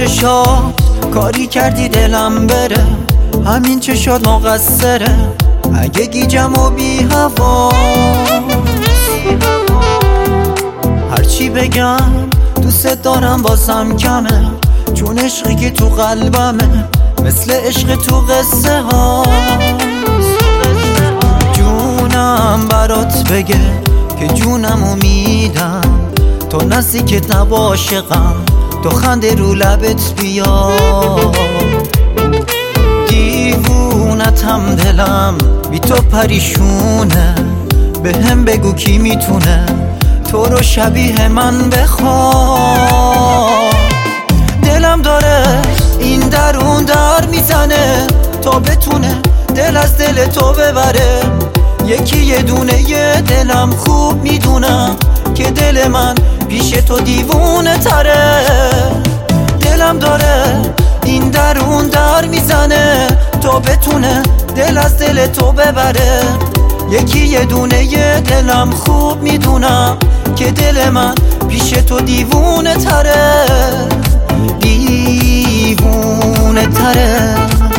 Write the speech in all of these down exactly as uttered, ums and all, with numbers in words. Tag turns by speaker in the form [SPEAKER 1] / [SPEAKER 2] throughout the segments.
[SPEAKER 1] چشات کاری کردی دلم بره، همین چشات مقصره اگه گیجم و بی هوا. هرچی بگم دوست دارم بازم کمه، چون عشقی که تو قلبمه مثل عشق تو قصه ها. جونم برات بگه که جونمو میدم، تو نزدیکت نباشقم، تو خنده رو لبت بیا. دیوونتم دلم بی تو پریشونه، به هم بگو کی میتونه تو رو شبیه من بخواد. دلم داره این درون در میزنه تا بتونه دل از دل تو ببره. یکی یه دونه یه دلم خوب میدونم که دل من پیش تو دیوونه تره. دلم داره این درون در میزنه تا بتونه دل از دل تو ببره. یکی یه دونه یه دلم خوب میدونم که دل من پیش تو دیوونه تره، دیوونه تره.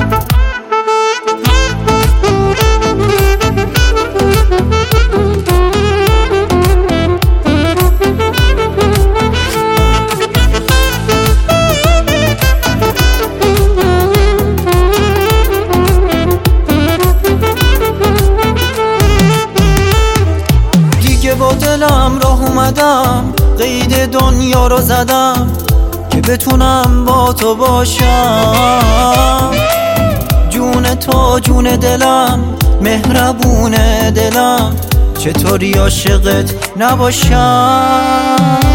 [SPEAKER 1] با دلم راه اومدم، قید دنیا رو زدم که بتونم با تو باشم. جون تو جون دلم، مهربون دلم، چطوری عاشقت نباشم.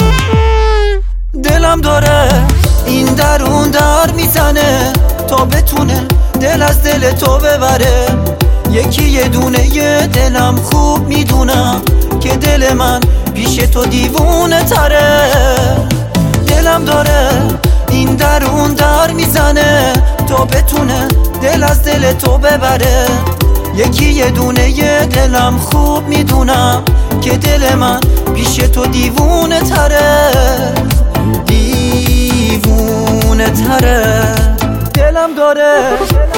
[SPEAKER 1] دلم داره این درون در میزنه تا بتونه دل از دل تو ببره. یکی یه دونه یه دلم خوب میدونم که دل من پیش تو دیوونه تره. دلم داره این درون در میزنه تا بتونه دل از دل تو ببره. یکی یه دونه یه دلم خوب میدونم که دل من پیش تو دیوونه تره، دیوونه تره. دلم داره